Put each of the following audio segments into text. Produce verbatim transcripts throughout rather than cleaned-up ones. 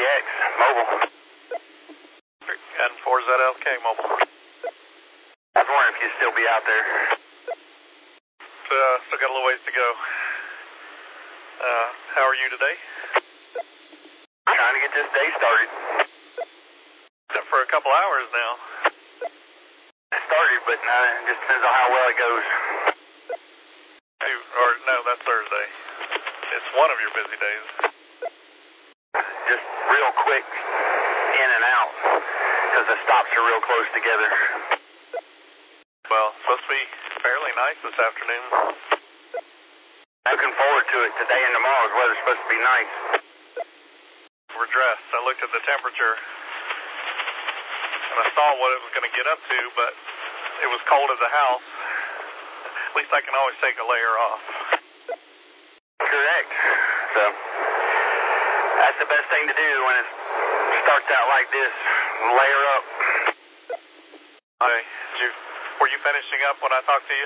X, mobile. And four Z L K, mobile. I was wondering if you'd still be out there. Uh, still got a little ways to go. Uh, how are you today? Trying to get this day started. For a couple hours now. Started, but uh, it just depends on how well it goes. Hey, or no, that's Thursday. It's one of your busy days. Just real quick, in and out, because the stops are real close together. Well, it's supposed to be fairly nice this afternoon. Looking forward to it. Today and tomorrow's weather's supposed to be nice. We're dressed. I looked at the temperature, and I saw what it was going to get up to, but it was cold as a house. At least I can always take a layer off. Correct. So, that's the best thing to do when it starts out like this. Layer up. Hey, did you, were you finishing up when I talked to you?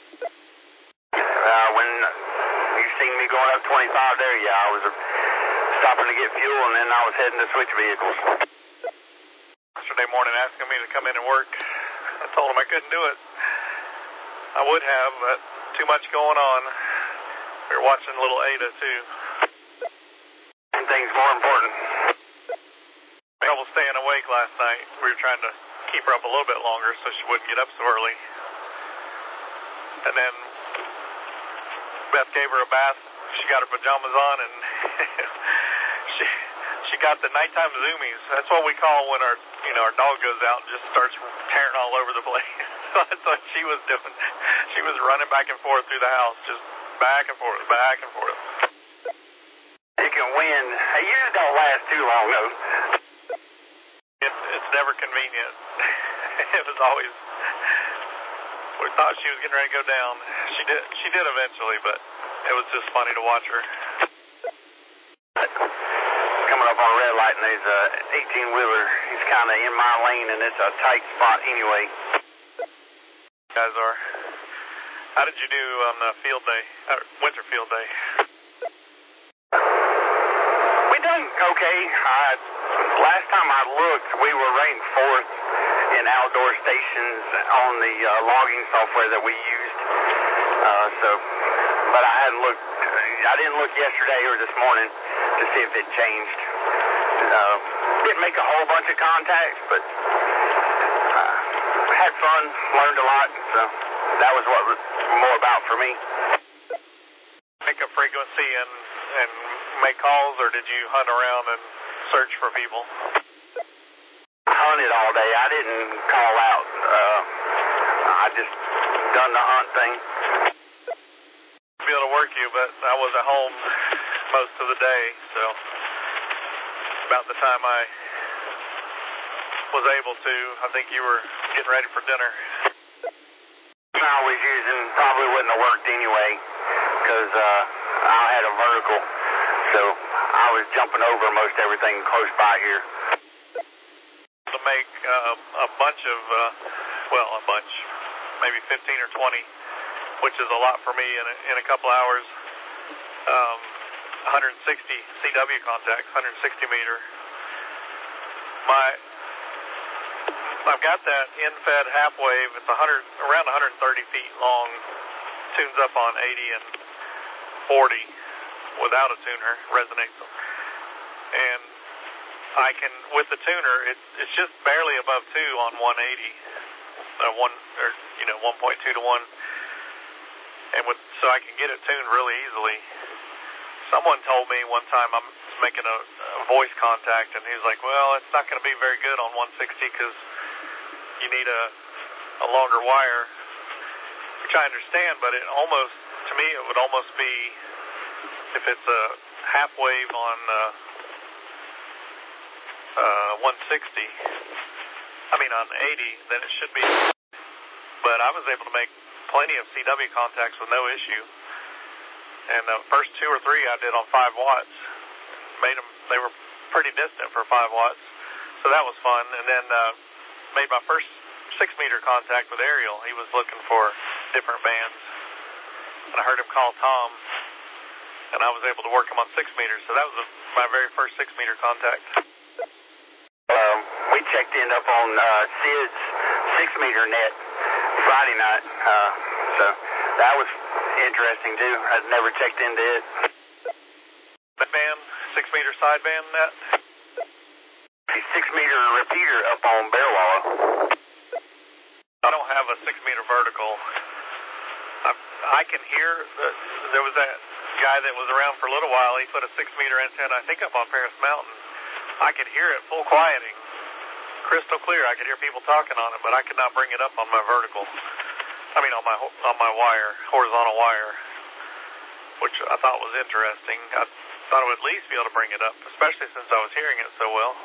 Uh, when you seen me going up twenty-five there, yeah, I was uh, stopping to get fuel, and then I was heading to switch vehicles. Yesterday morning asking me to come in and work. I told him I couldn't do it. I would have, but too much going on. We were watching little Ada, too. Things more important. Trouble staying awake last night. We were trying to keep her up a little bit longer so she wouldn't get up so early. And then Beth gave her a bath. She got her pajamas on, and she she got the nighttime zoomies. That's what we call when our you know our dog goes out and just starts tearing all over the place. So that's what she was doing. She was running back and forth through the house, just back and forth, back and forth. You can win. Hey, usually don't last too long, though. It's it's never convenient. It was always. We thought she was getting ready to go down. She did. She did eventually, but it was just funny to watch her. Coming up on a red light, and there's a eighteen wheeler. He's kind of in my lane, and it's a tight spot anyway. You guys are. How did you do on the field day, uh, winter field day? We done okay. Uh, last time I looked, we were ranked fourth in outdoor stations on the uh, logging software that we used. Uh, so, but I hadn't looked. I didn't look yesterday or this morning to see if it changed. Uh, didn't make a whole bunch of contacts, but uh, had fun, learned a lot. So that was what was more about for me. Pick up frequency and and make calls, or did you hunt around and search for people? Hunted all day. I didn't call out. Uh, I just done the hunt thing. Be able to work you, but I was at home most of the day, so about the time I was able to, I think you were getting ready for dinner. I was using, probably wouldn't have worked anyway, because uh, I had a vertical, so I was jumping over most everything close by here. To make uh, a bunch of, uh, well, a bunch, maybe fifteen or twenty, which is a lot for me in a, in a couple hours. Um, one hundred sixty C W contacts, one hundred sixty meter. My, I've got that in-fed half wave. It's one hundred, around one hundred thirty feet long. Tunes up on eighty and forty without a tuner, resonates them. And I can, with the tuner, it's it's just barely above two on one eighty, uh, one or you know one point two to one, and with so I can get it tuned really easily. Someone told me one time I'm making a, a voice contact, and he was like, "Well, it's not going to be very good on one sixty because you need a a longer wire," which I understand, but it almost, to me, it would almost be if it's a half wave on. Uh, Uh, one sixty, I mean on eighty, then it should be, but I was able to make plenty of C W contacts with no issue, and the first two or three I did on five watts, made them, they were pretty distant for five watts, so that was fun, and then uh, made my first six meter contact with Ariel. He was looking for different bands, and I heard him call Tom, and I was able to work them on six meters. So that was a, my very first six meter contact. Um, we checked in up on uh, Sid's six meter net Friday night, uh, so that was interesting too. I'd never checked into it. That band, six meter sideband net? Six meter repeater up on Bearwallow. I don't have a six meter vertical. I, I can hear, the, there was that guy that was around for a little while. He put a six meter antenna, I think, up on Paris Mountain. I could hear it full quieting, crystal clear. I could hear people talking on it, but I could not bring it up on my vertical. I mean, on my on my wire, horizontal wire, which I thought was interesting. I thought I would at least be able to bring it up, especially since I was hearing it so well.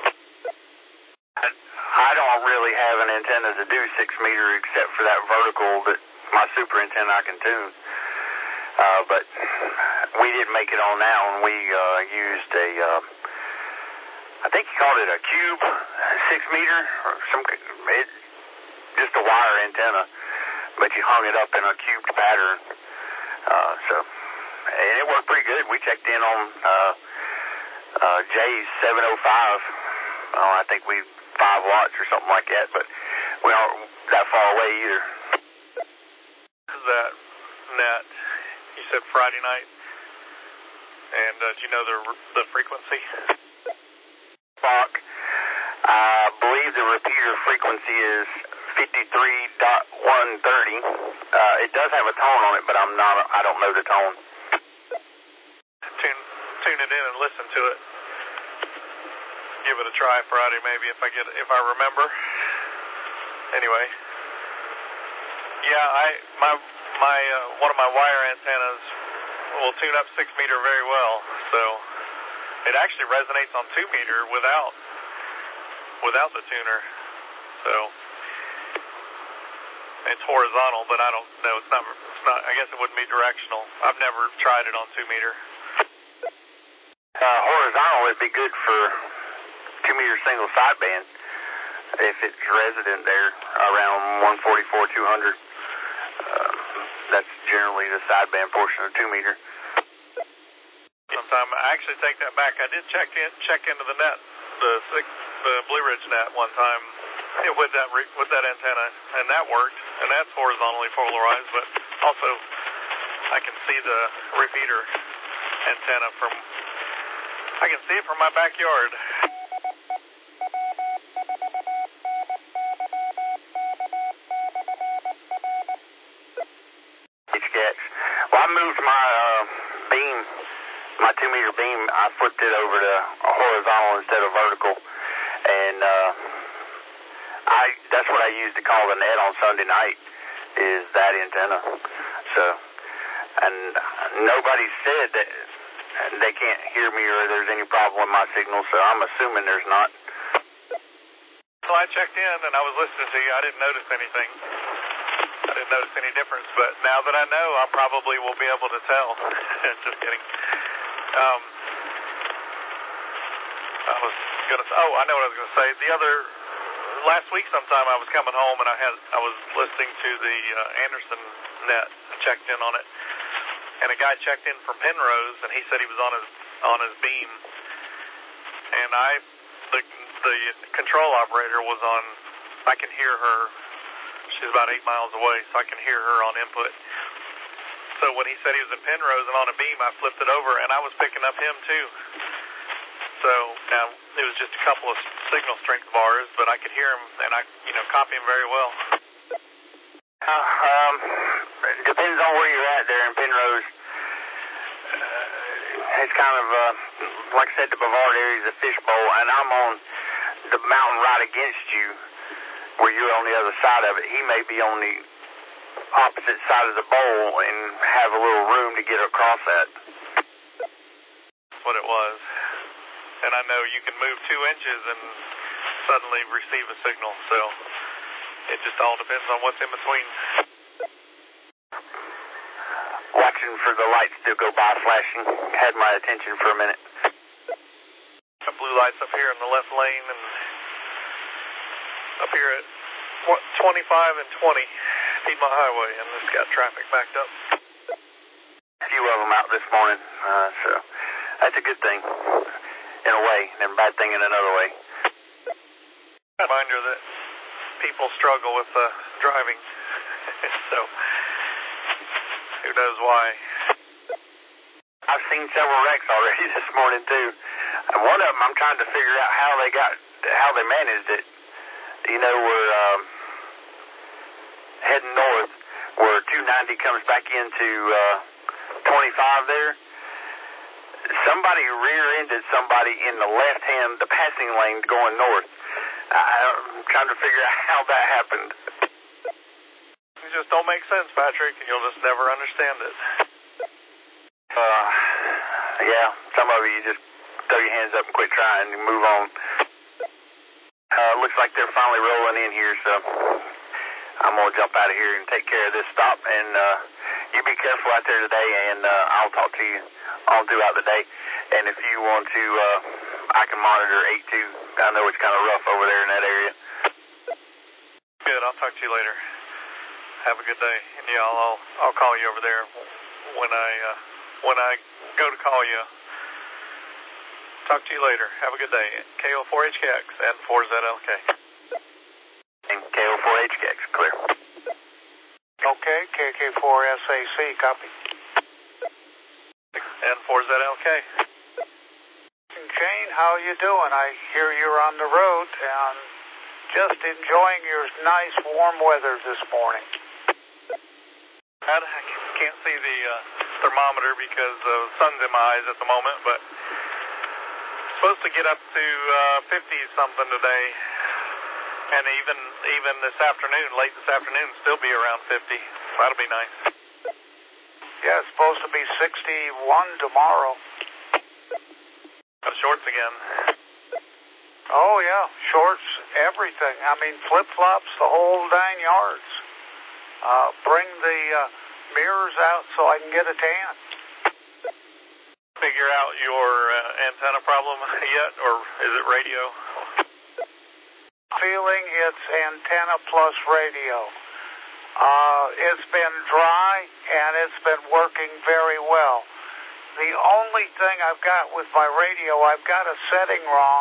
I don't really have an antenna to do six meter except for that vertical that my super antenna I can tune. Uh, but we didn't make it on that one. We uh, used a, uh, I think he called it a cube six meter or some, it, just a wire antenna, but you hung it up in a cubed pattern. Uh, so, and it worked pretty good. We checked in on uh, uh, Jay's seven oh five. Oh, I think we five watts or something like that, but we aren't that far away either. That net, you said Friday night, and uh, do you know the the frequency? Fuck. I believe the repeater frequency is fifty-three point one thirty. Uh, it does have a tone on it, but I'm not. I don't know the tone. Tune tune it in and listen to it. Give it a try Friday, maybe, if I get if I remember. Anyway, yeah, I my my uh, one of my wire antennas will tune up six meter very well, so it actually resonates on two meter without without the tuner. So it's horizontal, but I don't know. It's not. It's not. I guess it wouldn't be directional. I've never tried it on two meter. Uh, horizontal would be good for two meter single sideband if it's resident there around one forty-four two hundred. Uh, that's generally the sideband portion of two meter. Sometime I actually take that back. I did check in check into the net, the six, the Blue Ridge net one time with that with that antenna, and that worked, and that's horizontally polarized. But also, I can see the repeater antenna from. I can see it from my backyard. Well, I moved my uh, beam, my two meter beam. I flipped it over to horizontal instead of vertical, and uh, I that's what I used to call the net on Sunday night. Is that antenna? So, and nobody said that they can't hear me or there's any problem with my signal. So I'm assuming there's not. Well, I checked in and I was listening to you. I didn't notice anything. I didn't notice any difference, but now that I know, I probably will be able to tell. Just kidding. Um, I was gonna. Oh, I know what I was gonna say. The other last week, sometime I was coming home and I had I was listening to the uh, Anderson net. I checked in on it, and a guy checked in from Penrose, and he said he was on his on his beam, and I the the control operator was on. I can hear her. She's about eight miles away, so I can hear her on input. So when he said he was in Penrose and on a beam, I flipped it over, and I was picking up him too. So now it was just a couple of signal strength bars, but I could hear him, and I, you know, copy him very well. Uh, um, depends on where you're at there in Penrose. Uh, it's kind of, uh, like I said, the Bavard area is a fishbowl, and I'm on the mountain right against you, where you're on the other side of it. He may be on the opposite side of the bowl and have a little room to get across that. That's what it was. And I know you can move two inches and suddenly receive a signal, so it just all depends on what's in between. Watching for the lights to go by flashing had my attention for a minute. Got blue lights up here in the left lane and up here at twenty-five and twenty Piedmont Highway, and it's got traffic backed up. few of them out this morning, uh, so that's a good thing in a way, and a bad thing in another way. Reminder that people struggle with uh, driving, so who knows why. I've seen several wrecks already this morning too, and one of them I'm trying to figure out how they got, how they managed it. You know, we're um, heading north, where two ninety comes back into uh, twenty-five there. Somebody rear-ended somebody in the left hand, the passing lane going north. I'm trying to figure out how that happened. It just don't make sense, Patrick. You'll just never understand it. Uh, yeah, some of you just throw your hands up and quit trying and move on. Uh, looks like they're finally rolling in here, so I'm going to jump out of here and take care of this stop. And uh, you be careful out there today, and uh, I'll talk to you all throughout the day. And if you want to, uh, I can monitor eight two. I know it's kind of rough over there in that area. Good. I'll talk to you later. Have a good day. And yeah, I'll I'll, I'll call you over there when I uh, when I go to call you. Talk to you later. Have a good day. K O four H K X and four Z L K. And K O four H K X, clear. Okay, K K four S A C, copy. And four Z L K. Jane, how you doing? I hear you're on the road and just enjoying your nice warm weather this morning. I can't see the uh, thermometer because the sun's in my eyes at the moment, but it's supposed to get up to uh, fifty something today, and even even this afternoon, late this afternoon, still be around fifty. That'll be nice. Yeah, it's supposed to be sixty-one tomorrow. Oh, shorts again. Oh, yeah, shorts, everything. I mean, flip-flops, the whole nine yards. Uh, bring the uh, mirrors out so I can get a tan. Figure out your uh, antenna problem yet, or is it radio? Feeling it's antenna plus radio. Uh, it's been dry, and it's been working very well. The only thing I've got with my radio, I've got a setting wrong.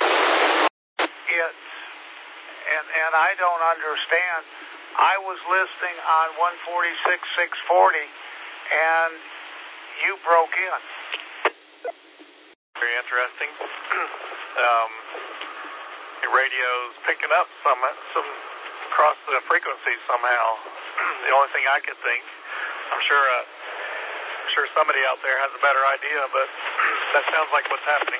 It's, and, and I don't understand. I was listening on one forty-six six forty, and you broke in. Very interesting. um, the radio's picking up some, some across the frequencies somehow. The only thing I could think, I'm sure... Uh, I'm sure somebody out there has a better idea, but that sounds like what's happening.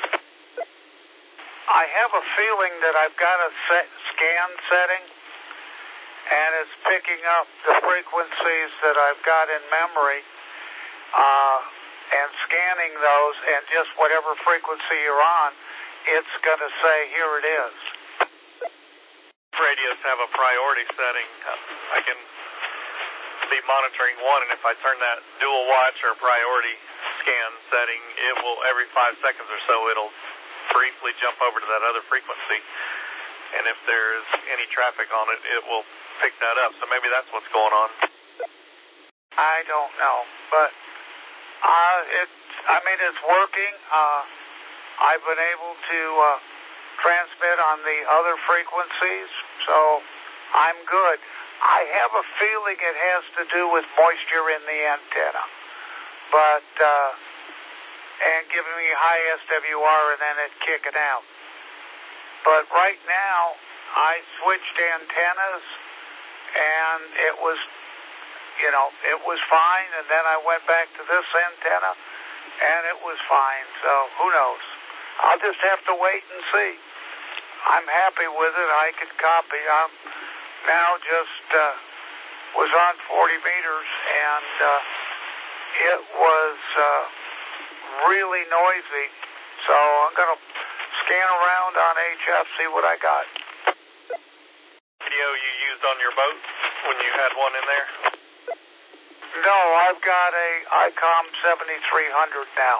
I have a feeling that I've got a set scan setting, and it's picking up the frequencies that I've got in memory, uh, and scanning those, and just whatever frequency you're on, it's going to say, here it is. Radios have a priority setting. I can be monitoring one, and if I turn that dual watch or priority scan setting, it will, every five seconds or so, it'll briefly jump over to that other frequency, and if there's any traffic on it, it will pick that up. So maybe that's what's going on. I don't know, but uh, it, I mean, it's working. Uh, I've been able to uh, transmit on the other frequencies, so I'm good. I have a feeling it has to do with moisture in the antenna, but uh, and giving me high S W R and then it kicking out. But right now, I switched antennas, and it was, you know, it was fine, and then I went back to this antenna, and it was fine. So who knows? I'll just have to wait and see. I'm happy with it. I can copy. I'm now just uh, was on forty meters, and uh, it was uh, really noisy. So I'm going to scan around on H F, see what I got. Radio you used on your boat when you had one in there? No, I've got a ICOM seventy-three hundred now.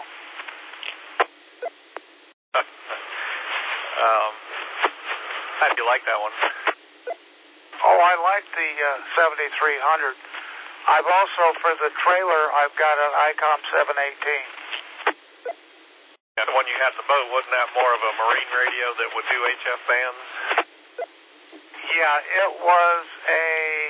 um, how do you like that one? Oh, I like the uh, seventy-three hundred. I've also, for the trailer, I've got an ICOM seven eighteen. Yeah, the one you had in the boat, wasn't that more of a marine radio that would do H F bands? Yeah, it was a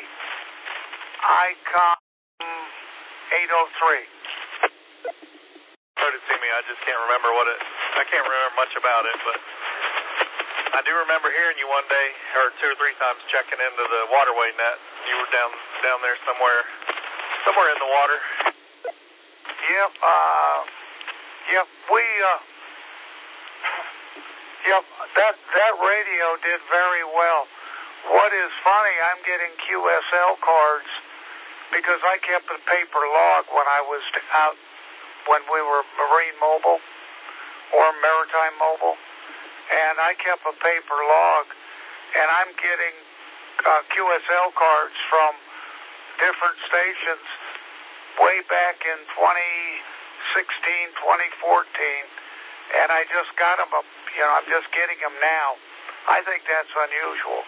ICOM eight oh three. Showed it to me, I just can't remember what it, I can't remember much about it, but I do remember hearing you one day, or two or three times, checking into the waterway net. You were down down there somewhere, somewhere in the water. Yep, uh, yep, we, uh, yep, that, that radio did very well. What is funny, I'm getting Q S L cards because I kept a paper log when I was out, when we were Marine Mobile or Maritime Mobile, and I kept a paper log, and I'm getting uh, Q S L cards from different stations way back in twenty sixteen, twenty fourteen, and I just got them, you know, I'm just getting them now. I think that's unusual.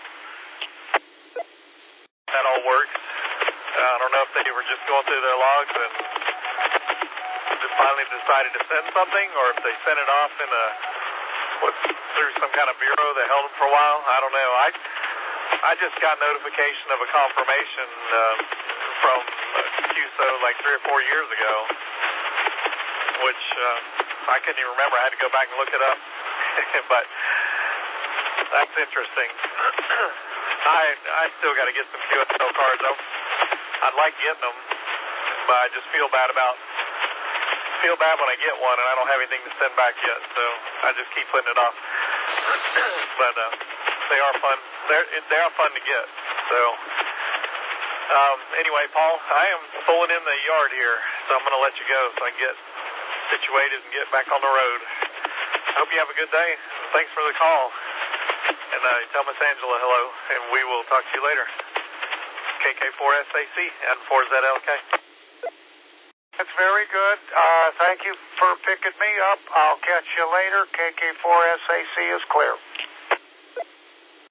That all works. Uh, I don't know if they were just going through their logs and just finally decided to send something, or if they sent it off in a what, through some kind of bureau that held them for a while. I don't know. I I just got notification of a confirmation uh, from Q S O like three or four years ago, which uh, I couldn't even remember. I had to go back and look it up. But that's interesting. I I still got to get some Q S L cards. I, I'd like getting them, but I just feel bad about feel bad when I get one and I don't have anything to send back yet. So I just keep putting it off. But uh, they are fun. They're they are fun to get. So um, anyway, Paul, I am pulling in the yard here, so I'm going to let you go so I can get situated and get back on the road. I hope you have a good day. Thanks for the call. And uh, tell Miss Angela hello, and we will talk to you later. K K four S A C and four Z L K. That's very good. Uh, thank you for picking me up. I'll catch you later. K K four S A C is clear.